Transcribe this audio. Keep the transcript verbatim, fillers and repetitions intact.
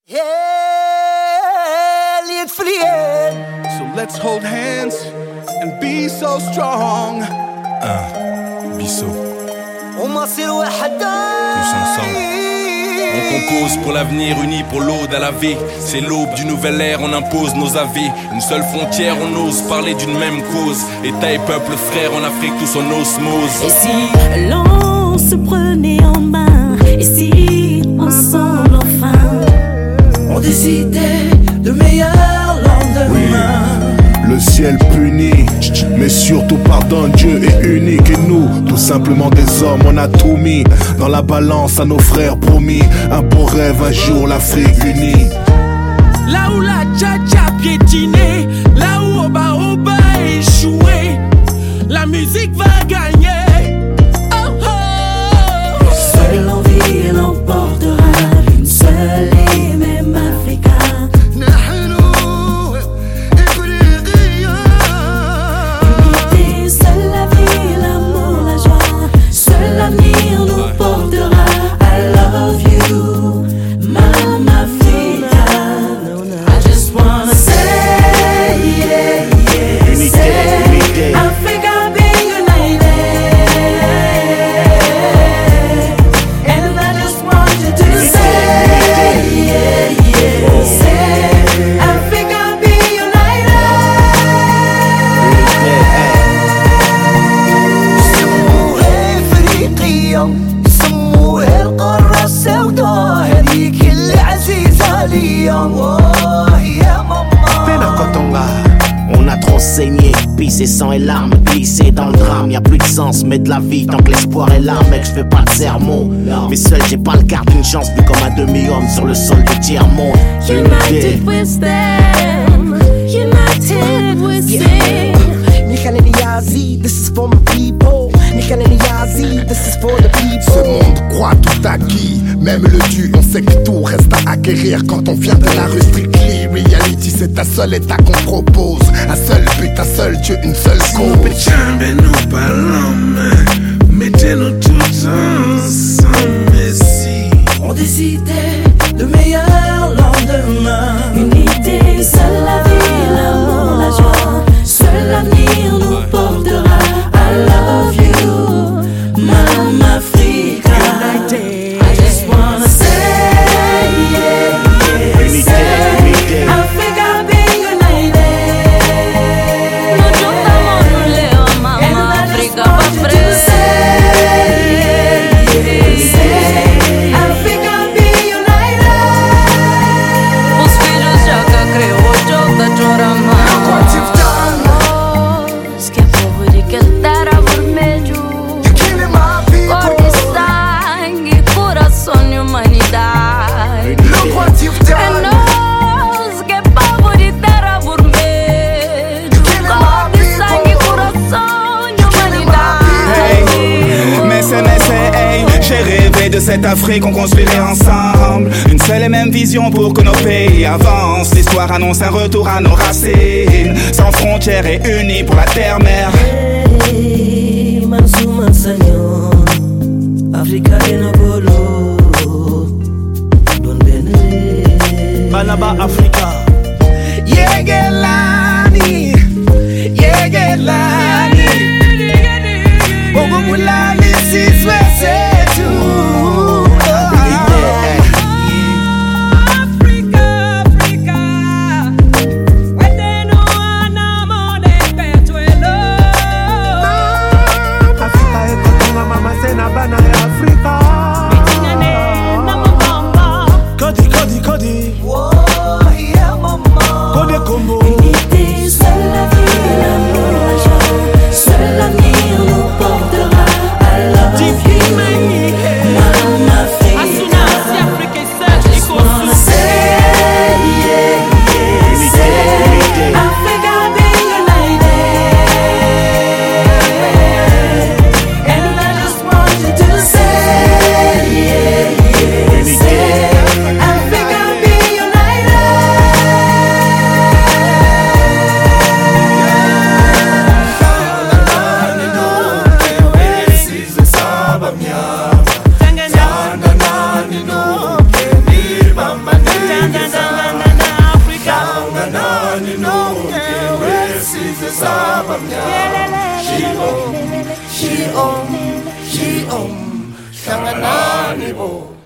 So let's hold hands and be so strong. Un, Bissau. Tous ensemble. On compose pour l'avenir, unis pour l'aude à la vie. C'est l'aube du nouvel ère, on impose nos avis. Une seule frontière, on ose parler d'une même cause. État et peuple frères en Afrique, tous en osmose. Et si l'on se prenait en main, et si ensemble enfin on décidait de meilleurs lendemains. Oui, le ciel punit, mais surtout pardonne, Dieu est unique. Et nous, tout simplement des hommes, on a tout mis dans la balance à nos frères promis. Un beau rêve, un jour l'Afrique unie. Là où la dja-dja piétinait, là où Oba Oba a échoué, la musique va gagner. Oh oh. Seule l'envie l'emportera, une seule et même Africa. Unité, seule la vie, l'amour, la joie, seul l'avenir nous portera. I love you, Mama Africa. I just wanna say, yeah, yeah, Unité, say, unité. Africa be united. And I just want you to say, yeah, yeah, say, Africa be united. يسموها إفريقيا، يسموها القارة السوداء، هذيك اللي عزيزة ليا. واه يا ماما On a trop saigné, pissé sang et larmes glissées dans le drame. Y'a plus de sens, mais de la vie tant que l'espoir est là. Mec, je fais pas de sermon, mais seul j'ai pas le quart d'une chance. Vu comme un demi-homme sur le sol du tiers-monde. United we stand, united we sing. Nikaleni Yazi, this is for my people. Nikaleni Yazi, this is for the people. Ce monde croit tout acquis, même le dû, on sait que tout reste à acquérir. Quand on vient de la rue Strictly Reality, c'est un seul état qu'on propose. Un seul but, un seul Dieu, une seule cause. nous parlons, mettez-nous tous ensemble ici. On décidait de meilleurs lendemains. Unité, seule la vie, l'amour, la joie, seul l'avenir nous portera. I love you, Mama Africa. I just wanna say, yeah, yeah, say, Africa be united. Nos juntamos, nos leva, Mama Africa pa frente. Yeah, yeah, say, Africa be united. Os filhos já cá criou, já chora mais. Que é povo de que terra vermelho, cor de sangue, coração e humanidade. É nós que é povo de terra vermelho, cor de sangue, coração e humanidade. Mais c'est, mais c'est, hey, j'ai rêvé de cette Afrique qu'on construirait ensemble. Une seule et même vision pour que nos pays avancent. L'histoire annonce un retour à nos racines, sans frontières et unis pour la terre-mère. Hey, Mansuma Sanyon, Africa Enabolo, Don Bene, Banaba Africa. Yegelani, Yegelani, Bogumulani Siswesetu. Cody, Cody, Cody. Whoa, yeah, mama. Cody Combo. unité, seule la vie, l'amour, la joie, seul l'avenir nous portera. I love you, Mama Kanganani nonke wesizwe sabamnyama She-om, she-om, she-om Kanganani bo